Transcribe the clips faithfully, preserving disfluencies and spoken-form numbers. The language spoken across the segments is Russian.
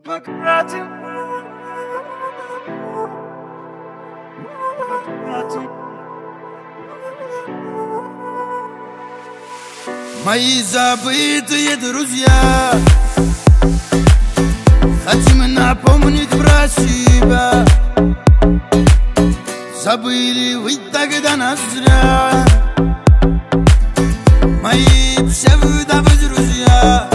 Мои забытые друзья, хотим напомнить про себя. Забыли вы тогда нас зря, мои псевдовые друзья.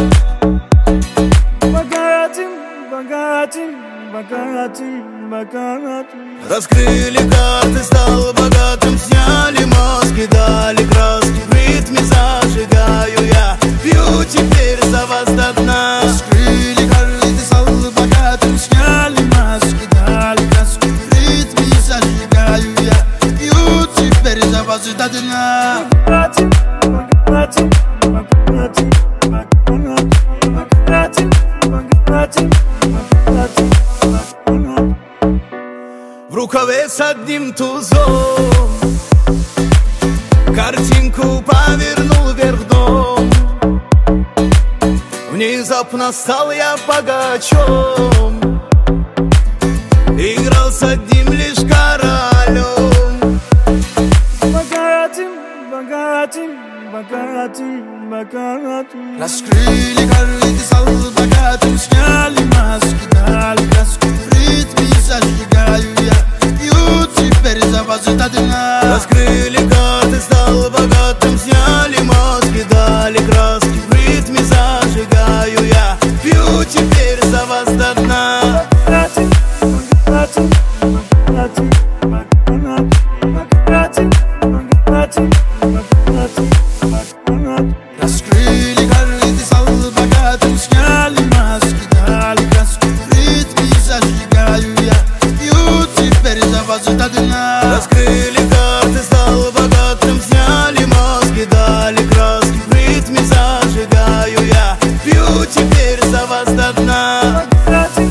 Богатым, богатым, богатым, богатым. Раскрыли карты, стал богатым. Сняли маски, дали краски. В ритме зажигаю я, пью теперь за вас до дна. Раскрыли карты, стал богатым. Сняли маски, дали краски. В ритме зажигаю я, пью теперь за вас до дна. Богатым, богатым, богатым, богатым, богатым, богатым, богатым. В рукаве с одним тузом картинку повернул вверх дном. Внезапно стал я богачом, играл с одним лишь королем. Богатым, богатым, богатым, богатым. Раскрыли карты, стал богатым. Сняли маски, дали краски. В ритме зажигаю я, пью теперь за вас до дна. Раскрыли карты, стал богатым. Сняли маски, дали краски. В ритме зажигаю я, пью теперь за вас до дна. Богатым, богатым, богатым, богатым, богатым, богатым, богатым, богатым. Раскрыли карты, стал богатым. Сняли маски, дали краски. В ритме зажигаю я, пью теперь за вас до дна. Раскрыли карты, стал богатым. Сняли маски, дали краски. В ритме зажигаю я, пью теперь за вас до дна. Богатым,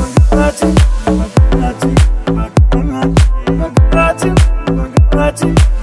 богатым, богатым, богатым, богатым, богатым.